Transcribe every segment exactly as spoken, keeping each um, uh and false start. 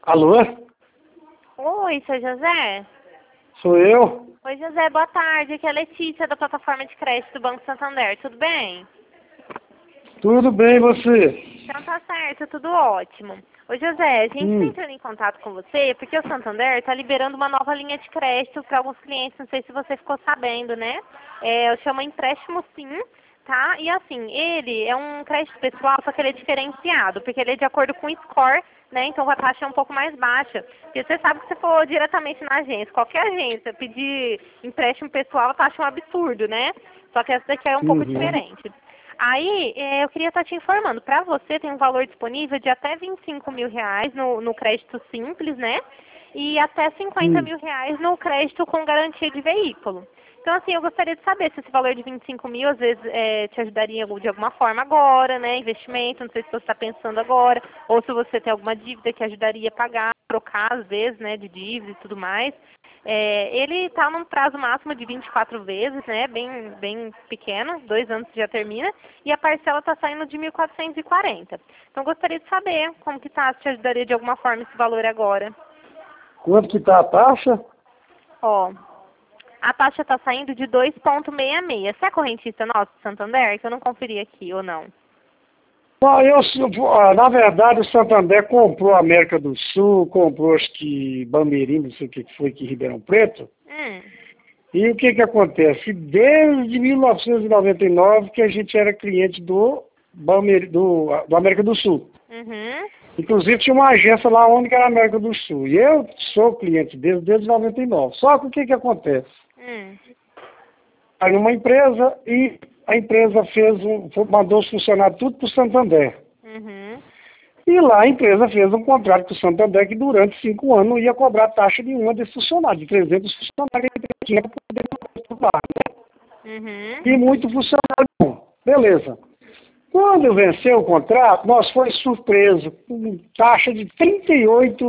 Alô? Oi, seu José? Sou eu? Oi, José, boa tarde. Aqui é a Letícia, da plataforma de crédito do Banco Santander. Tudo bem? Tudo bem, e você? Então tá certo, tudo ótimo. Ô, José, a gente está Hum. entrando em contato com você porque o Santander está liberando uma nova linha de crédito para alguns clientes. Não sei se você ficou sabendo, né? É, eu chamo empréstimo sim, tá? E assim, ele é um crédito pessoal, só que ele é diferenciado, porque ele é de acordo com o score, né? Então a taxa é um pouco mais baixa. Porque você sabe que se for diretamente na agência, qualquer agência pedir empréstimo pessoal, a taxa é um absurdo, né? Só que essa daqui é um pouco Uhum. diferente. Aí, é, eu queria estar te informando, para você tem um valor disponível de até vinte e cinco mil reais no, no crédito simples, né? E até cinquenta Hum. mil reais no crédito com garantia de veículo. Então, assim, eu gostaria de saber se esse valor de vinte e cinco mil, às vezes, é, te ajudaria de alguma forma agora, né? Investimento, não sei se você está pensando agora, ou se você tem alguma dívida que ajudaria a pagar, trocar, às vezes, né, de dívida e tudo mais. É, ele está num prazo máximo de vinte e quatro vezes, né? Bem, bem pequeno, dois anos já termina, e a parcela está saindo de mil quatrocentos e quarenta. Então, gostaria de saber como que tá, se te ajudaria de alguma forma esse valor agora. Quanto que tá a taxa? Ó, a taxa está saindo de dois vírgula sessenta e seis. Você é correntista nosso, Santander? Que eu não conferi aqui, ou não? Bom, eu, ah, na verdade, o Santander comprou a América do Sul, comprou acho que Bameirim, não sei o que foi, que Ribeirão Preto. Hum. E o que que acontece? Desde mil novecentos e noventa e nove que a gente era cliente do, Bameirim, do, do América do Sul. Uhum. Inclusive tinha uma agência lá onde que era a América do Sul. E eu sou cliente deles desde noventa e nove. Só que o que que acontece? Hum. Aí uma empresa e a empresa fez um, mandou os funcionários tudo para o Santander. Uhum. E lá a empresa fez um contrato com o Santander que durante cinco anos não ia cobrar taxa nenhuma desses funcionários, de trezentos funcionários que a empresa tinha para poder cobrar, né? Uhum. E muito funcionário bom. Beleza. Quando venceu o contrato, nós fomos surpresos com taxa de trinta e oito,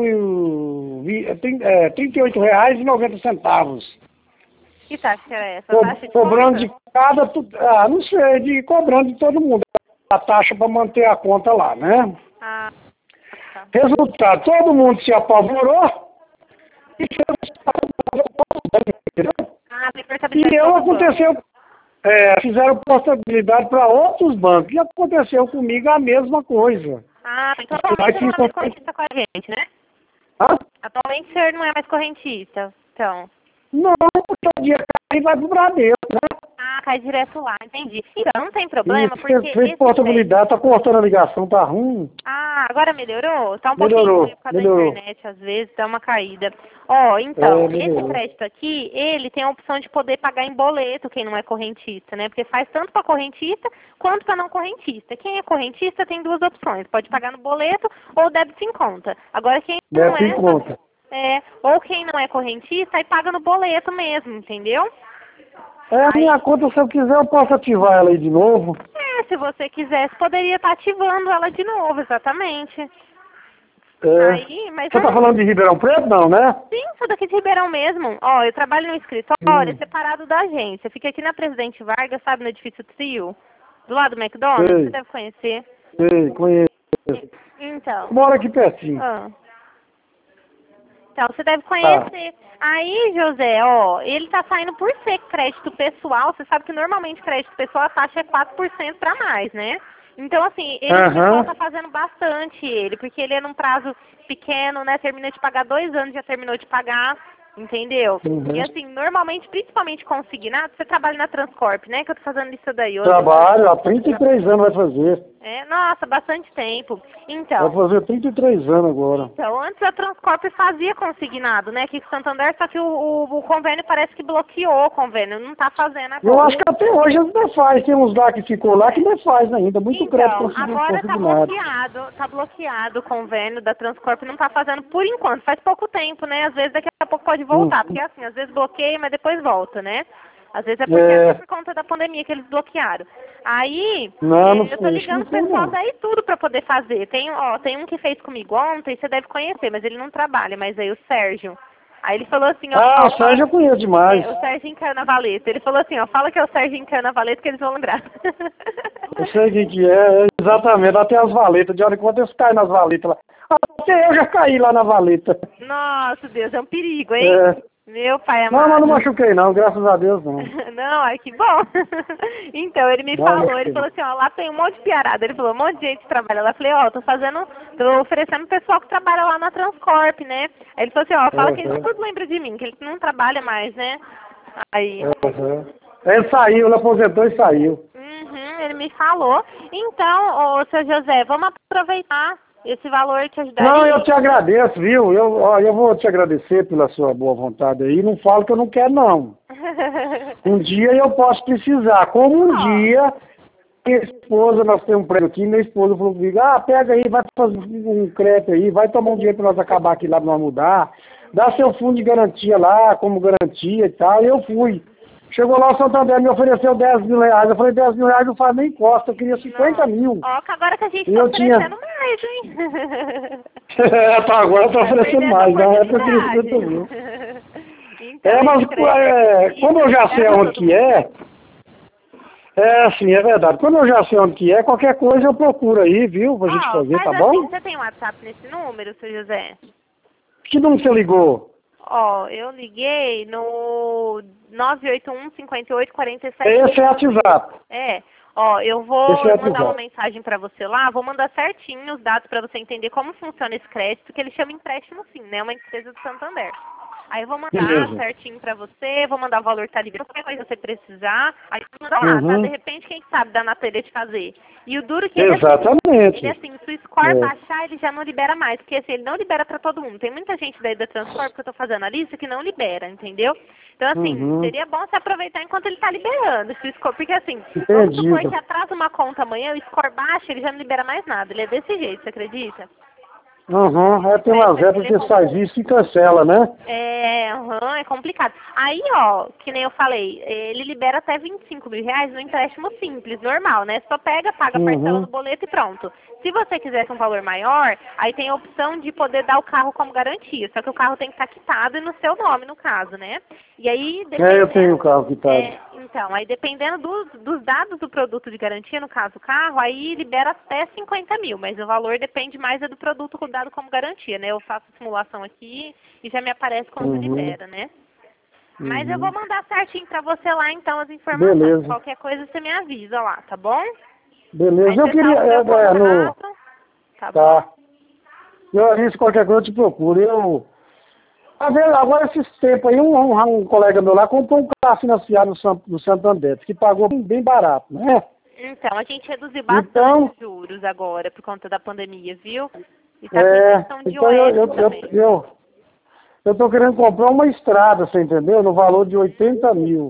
vi- é, trinta e oito reais e noventa centavos. Que taxa que era essa? Co Taxa de cobrando conta? de cada, tu- ah, não sei, de cobrando de todo mundo a taxa para manter a conta lá, né? Ah, tá. Resultado, todo mundo se apavorou e fez entendeu? Ah, tem E portabilidade eu todo banco. aconteceu, é, fizeram possibilidade para outros bancos e aconteceu comigo a mesma coisa. Ah, então Aí atualmente você não fiz é mais correntista com a gente, né? ah, Atualmente o senhor não é mais correntista, então. não, porque o dia cai e vai pro Bradesco, né? Ah, cai direto lá, entendi. Então, não tem E problema, fez, porque fez esse crédito... portabilidade, tá cortando a ligação, tá ruim. Ah, agora melhorou? Tá um pouquinho ruim Melhorou, por causa da melhorou. internet, às vezes, dá uma caída. Ó, É, então, esse melhorou. crédito aqui, ele tem a opção de poder pagar em boleto, quem não é correntista, né? Porque faz tanto para correntista quanto para não correntista. Quem é correntista tem duas opções, pode pagar no boleto ou débito em conta. Agora, quem não Deve em é, conta. é, ou quem não é correntista, aí paga no boleto mesmo, entendeu? É, a Aí, minha conta, se eu quiser, eu posso ativar ela aí de novo. é, se você quisesse, poderia estar ativando ela de novo, exatamente. É. Aí, mas Você tá não, falando de Ribeirão Preto, não, né? sim, sou daqui de Ribeirão mesmo. Ó, eu trabalho no escritório, é Hum, separado da agência. Fica aqui na Presidente Vargas, sabe, no edifício Trio, do lado do McDonald's, você sei, deve conhecer. sei, conheço. E- Então, Moro aqui pertinho. ah, então você deve Tá. conhecer. Aí, José, ó, ele tá saindo por ser crédito pessoal. Você sabe que normalmente crédito pessoal a taxa é quatro por cento para mais, né? Então, assim, ele, o pessoal Aham. tá fazendo bastante ele, porque ele é num prazo pequeno, né? Termina de pagar dois anos, já terminou de pagar, entendeu? E Uhum. assim, normalmente, principalmente consignado, você trabalha na Transcorp, né? Que eu tô fazendo isso daí. Eu, eu, Trabalho, há trinta e três anos vai fazer. é, nossa, bastante tempo. Vai Então, fazer trinta e três anos agora. então, antes a Transcorp fazia consignado, né, aqui com Santander, só que o, o, o convênio parece que bloqueou o convênio, não está fazendo Eu agora. acho que até hoje ainda faz. Tem uns lá que ficou lá que ainda faz ainda. Muito crédito Então, consegui- agora está consignado. bloqueado, está bloqueado o convênio da Transcorp, não está fazendo por enquanto, faz pouco tempo, né, às vezes daqui a pouco pode Hum. voltar, porque assim, às vezes bloqueia, mas depois volta, né. Às vezes é porque até É. por conta da pandemia que eles bloquearam. Aí, Não, não eh, eu tô sei. Isso ligando não o sei pessoal não. daí tudo para poder fazer. Tem, ó, tem um que fez comigo ontem, você deve conhecer, mas ele não trabalha, mas aí o Sérgio. Aí ele falou assim, ó... Ah, o fala- Sérgio eu conheço demais. É, o Serginho Carnavalesco. Ele falou assim, ó, fala que é o Serginho Carnavalesco que eles vão lembrar. Eu sei quem que é, exatamente, até as valetas, de hora em quando eles caem nas valetas lá. Até eu já caí lá na valeta. Nossa, Deus, é um perigo, hein? É. Meu pai Não, amado. mas não machuquei não, graças a Deus não. Não, ai, que bom. Então, ele me Não, falou, não ele sei. falou assim, ó, lá tem um monte de piarada. Ele falou, um monte de gente que trabalha lá. Eu falei, ó, tô fazendo, tô oferecendo pro pessoal que trabalha lá na Transcorp, né? Aí ele falou assim, ó, fala que eles Uhum. tudo lembra de mim, que ele não trabalha mais, né? Aí, Uhum. Ele saiu, ele aposentou e saiu. uhum, ele me falou. Então, ô, seu José, vamos aproveitar esse valor que ajudaria. Não, eu te agradeço, viu? Eu, ó, eu vou te agradecer pela sua boa vontade aí. Não falo que eu não quero, não. Um dia eu posso precisar. Como um Ó. dia, minha esposa, nós temos um prédio aqui, minha esposa falou comigo, ah, pega aí, vai fazer um crédito aí, vai tomar um dinheiro para nós acabar aqui lá, pra nós mudar. Dá seu fundo de garantia lá, como garantia e tal. E eu fui. Chegou lá o Santander, me ofereceu dez mil reais. Eu falei, dez mil reais não faz nem costa, eu queria cinquenta mil. Ó, que agora que a gente E tá eu tinha- oferecendo mais, hein? É, tá, agora eu tô Vai oferecendo perder mais, essa na época eu queria oportunidade. cinquenta mil. Então, É, mas esse crédito é, aqui, como eu já sei dá pra onde todo que é, é sim, é verdade. Quando eu já sei onde que é, qualquer coisa eu procuro aí, viu, pra gente Ó, fazer, faz tá assim, bom? você tem WhatsApp nesse número, seu José? Que número você ligou? Ó, eu liguei no nove oito um, cinco oito, quatro sete... Esse é o WhatsApp. É. Ó, eu vou Esse é o mandar uma WhatsApp. mensagem pra você lá, vou mandar certinho os dados pra você entender como funciona esse crédito, que ele chama empréstimo sim, né? É uma empresa do Santander. Aí eu vou mandar Beleza. certinho pra você, vou mandar o valor que tá liberado, qualquer coisa que você precisar, aí você manda lá, tá? Uhum. De repente, quem sabe dá na telha de fazer. E o duro que ele, assim, Exatamente. ele assim, se o score É. baixar, ele já não libera mais, porque assim, ele não libera pra todo mundo. Tem muita gente daí da Transcorp que eu tô fazendo a lista que não libera, entendeu? Então assim, Uhum. seria bom se aproveitar enquanto ele tá liberando, se o score, porque assim, vamos Entendi. supor que atrasa uma conta amanhã, o score baixa, ele já não libera mais nada. Ele é desse jeito, você acredita? Uhum. É, tem umas épocas que faz isso e cancela, né? É, aham, é complicado. Aí, ó, que nem eu falei, ele libera até vinte e cinco mil reais no empréstimo simples, normal, né? Só pega, paga a parcela Uhum. do boleto e pronto. Se você quisesse um valor maior, aí tem a opção de poder dar o carro como garantia. Só que o carro tem que estar quitado e no seu nome, no caso, né? E aí, É, eu tenho o carro quitado. é, então, aí dependendo dos, dos dados do produto de garantia, no caso o carro, aí libera até cinquenta mil, mas o valor depende mais é do produto dado como garantia, né? Eu faço a simulação aqui e já me aparece quando Uhum. libera, né? Mas eu Uhum. vou mandar certinho pra você lá, então, as informações. Beleza. Qualquer coisa você me avisa lá, tá bom? Beleza, Aí eu você queria. salva o meu É, é, no, contato, tá bom? tá. Eu, isso, qualquer coisa eu te procuro. Eu. Às vezes, agora, esses tempos aí, um, um, um colega meu lá comprou um carro financiado no, San- no Santander, que pagou bem, bem barato, né? Então, a gente reduziu bastante Então, os juros agora, por conta da pandemia, viu? E tá com é, questão de então eu, O S eu, eu, também. eu, eu tô querendo comprar uma estrada, você entendeu? No valor de oitenta mil.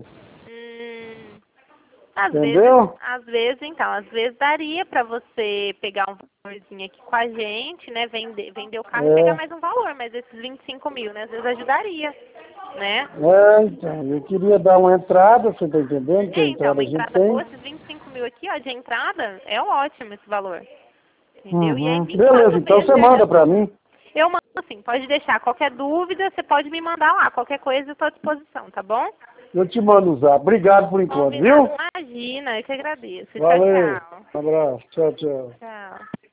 Hum, às Entendeu? vezes, às vezes, então, às vezes daria pra você pegar um valorzinho aqui com a gente, né? Vender, vender o carro e É. pegar mais um valor, mas esses vinte e cinco mil, né? Às vezes ajudaria, né? É, então, eu queria dar uma entrada, você tá entendendo? Que a É, então, entrada uma a gente entrada boa, tem. esses vinte e cinco mil aqui, ó, de entrada, é ótimo esse valor. Entendeu? E aí Uhum. me Beleza, fala então mesmo, você né? manda pra mim. Eu mando assim, pode deixar. Qualquer dúvida, você pode me mandar lá. Qualquer coisa, eu estou à disposição, tá bom? Eu te mando usar. Obrigado por enquanto, Combinado. viu? Imagina, eu que agradeço. Valeu. Tchau, tchau. Um abraço. Tchau, tchau. Tchau.